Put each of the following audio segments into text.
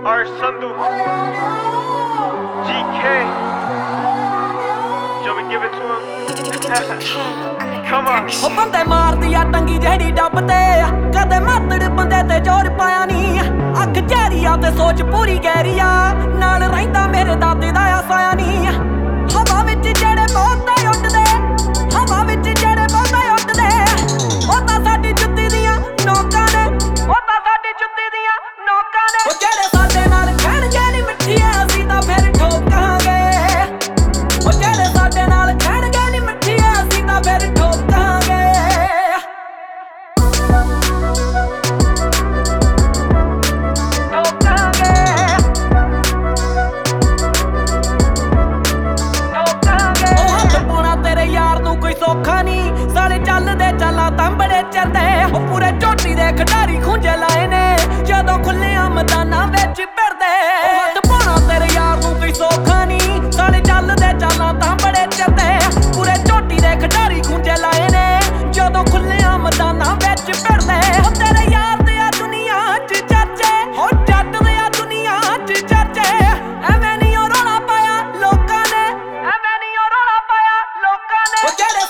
R. Sandhu, GK. Shall we give it to him? Come on. ਉਹ ਬੰਦੇ ਮਾਰਦੀ ਆ ਟੰਗੀ ਜਿਹੜੀ ਡੱਬ ਤੇ ਕਦੇ ਮਾਤੜ ਬੰਦੇ ਤੇ ਜ਼ੋਰ ਪਾਇਆ ਨਹੀਂ ਅੱਖ ਝੈਰੀ ਆ ਤੇ ਸੋਚ ਪੂਰੀ ਗਹਿਰੀ ਆ ਨਾਲ ਰਹਿੰਦਾ ਮੇਰੇ ਦਾਦੇ ਦਾ ਆ ਸਾਇਆ ਨਹੀਂ ਹਵਾ ਵਿੱਚ ਜਿਹੜੇ ਬਹੁਤੇ ਉੱਡਦੇ ਹਵਾ ਵਿੱਚ ਜਿਹੜੇ ਬਹੁਤੇ ਉੱਡਦੇ ਉਹ ਤਾਂ ਸਾਡੀ ਜੁੱਤੀ ਦੀਆਂ ਨੋਕਾਂ ਨੇ ਉਹ ਤਾਂ ਸਾਡੀ ਜੁੱਤੀ ਦੀਆਂ ਨੋਕਾਂ ਨੇ ਉਹ ਜਿਹੜੇ ਸਾਡੇ ਨਾਲ ਕਹਿਣਗੇ ਨੀ ਮਿੱਠੀਆਂ ਅਸੀਂ ਤਾਂ ਫਿਰ ਠੋਕਾਂਗੇ ਉਹ ਜਿਹੜੇ ਸਾਡੇ ਨਾਲ ਕਹਿਣਗੇ ਨੀ ਮਿੱਠੀਆਂ ਅਸੀਂ ਤਾਂ ਫਿਰ ਠੋਕਾਂਗੇ ਸੌਖਾ ਨਹੀਂ ਸਾਰੇ ਚੱਲਦੇ ਚੱਲਾਂ ਤਾਂ ਬੜੇ ਚਿਰਦੇ ਉਹ ਪੂਰੇ ਝੋਟੀ ਦੇ ਖਿਡਾਰੀ ਖੁੰਝੇ ਲਾਏ ਨੇ ਜਦੋਂ ਖੁੱਲਿਆਂ ਮੈਦਾਨਾਂ ਵਿੱਚ ਫਿਰਦੇ ਉਹ ਹੱਥ ਪਾਉਣਾ ਤੇਰੇ ਯਾਰ ਨੂੰ ਕੋਈ ਸੌਖਾ ਨਹੀਂ ਸਾਰੇ ਚੱਲਦੇ ਚੱਲਾਂ ਤਾਂ ਬੜੇ ਚਿਰਦੇ ਪੂਰੇ ਝੋਟੀ ਦੇ ਖਿਡਾਰੀ ਖੁੰਝੇ ਲਾਏ ਨੇ ਜਦੋਂ ਖੁੱਲਿਆਂ ਮੈਦਾਨਾਂ ਵਿੱਚ ਫਿਰਦੇ ਉਹ ਤੇਰੇ ਯਾਰ ਦੇ ਆ ਦੁਨੀਆ 'ਚ ਚਰਚੇ ਹੋ ਜੱਟ ਦੇ ਆ ਦੁਨੀਆ 'ਚ ਚਰਚੇ ਐਵੇਂ ਨਹੀਂ ਉਹ ਰੌਲਾ ਪਾਇਆ ਲੋਕਾਂ ਨੇ ਐਵੇਂ ਨਹੀਂ ਉਹ ਰੌਲਾ ਪਾਇਆ ਲੋਕਾਂ ਨੇ ਉਹ ਜਿਹੜੇ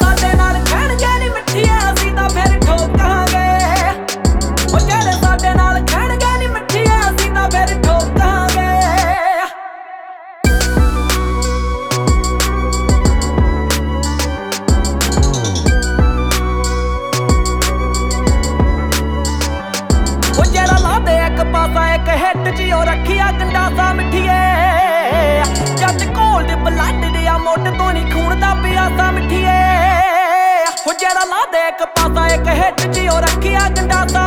ਇੱਕ ਹਿੱਟ ਜੀ ਉਹ ਰੱਖਿਆ ਗੰਡਾਸਾ ਮਿੱਠੀਏ ਜੱਟ ਕੋਲਡ ਬਲੱਡ ਦੇ ਆ ਮੁੱਢ ਤੋਂ ਨਹੀਂ ਖੂਨ ਦਾ ਪਿਆਸਾ ਮਿੱਠੀਏ ਉਹ ਜਿਹੜਾ ਲਾ ਦੇ ਇੱਕ ਪਾਸਾ ਇੱਕ ਹਿੱਟ ਜੀ ਉਹ ਰੱਖਿਆ ਗੰਡਾਸਾ